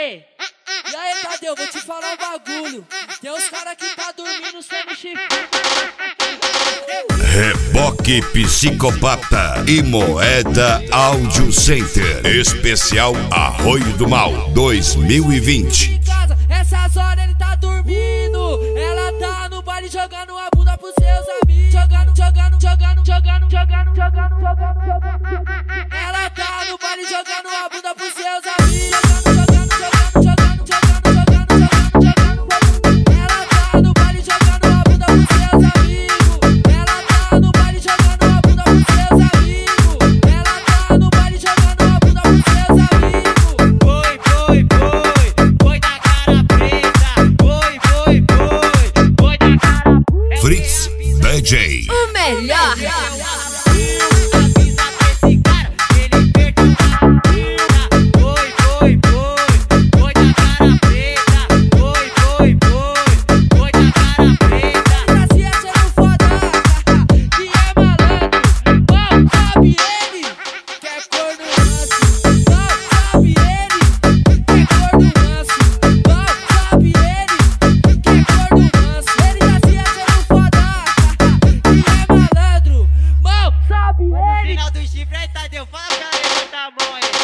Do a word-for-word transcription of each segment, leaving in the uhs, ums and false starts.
Ei, e aí, Tadeu, vou te falar um bagulho. Tem uns caras que tá dormindo sem me chifrar. Reboque Psicopata e Moeda Audio Center. Especial Arroio do Mal dois mil e vinte. Em casa, essas horas ele tá dormindo. Ela tá no baile jogando a bunda pros seus amigos. Jogando, jogando, jogando, jogando, jogando, jogando, jogando, jogando. Ela tá no baile jogando a bunda pros seus amigos. Jogando, jogando, jogando, jogando, jogando, jogando, jogando, jogando. Ela tá no baile jogando a bunda pros seus amigos. Ela tá no baile jogando a bunda pros seus amigos. Ela tá no baile jogando a bunda pros seus amigos. Foi, foi, foi, foi da cara preta. Foi, foi, foi, foi da cara preta. Fritz D J. O melhor. Avisa pra esse cara que ele perdeu a vida. Foi, foi, foi, foi da cara preta. Foi, foi, foi, foi da cara preta. Tá se achando foda, que é malandro. Mal sabe ele, que é corno manso. Mal sabe ele, que é corno manso. Mal sabe ele, que é corno manso. Ele tá se achando foda, que é malandro. Mal sabe ele. Final do chifre aí, Tadeu. Fala pra ele, levanta a mão aí.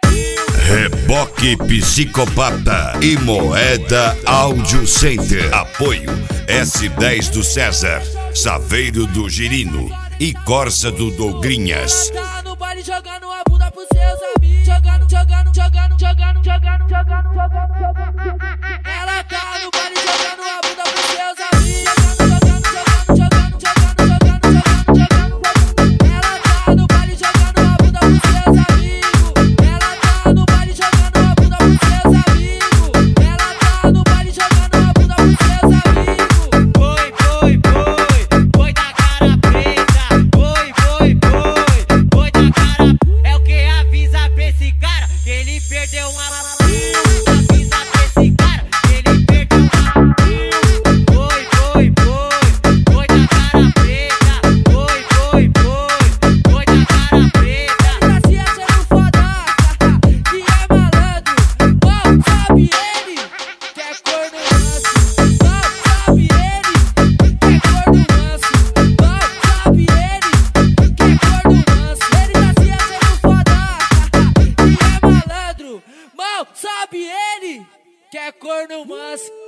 Reboque Psicopata e Moeda Audio Center. Apoio S dez do César, Saveiro do Girino e Corsa do Dogrinhas. Ela tá no baile jogando a bunda pros seus amigos. Jogando, jogando, jogando, jogando, jogando, jogando, jogando, jogando. Ela tá no baile jogando a bunda pros seus amigos. Jogando, jogando, jogando, jogando, jogando, jogando, jogando, jogando. Ela tá no baile jogando a bunda pros seus amigos. Ela tá no baile jogando a bunda pros seus amigos. Ela tá no baile jogando a bunda pros seus amigos. Foi, foi, foi, foi da cara preta. Foi, foi, foi, foi da cara. É o que avisa pra esse cara que ele perdeu uma. Avisa pra esse cara que ele perdeu uma. Foi, foi, foi, foi da cara preta. Foi, foi, foi, foi da cara preta. Tá se achando foda, que é malandro. Mal sabe ele, que é corno manso. Mal sabe ele, que é corno manso. Mal sabe ele, que é corno manso. Ele tá se achando foda, que é malandro. Mal sabe ele, que é corno manso.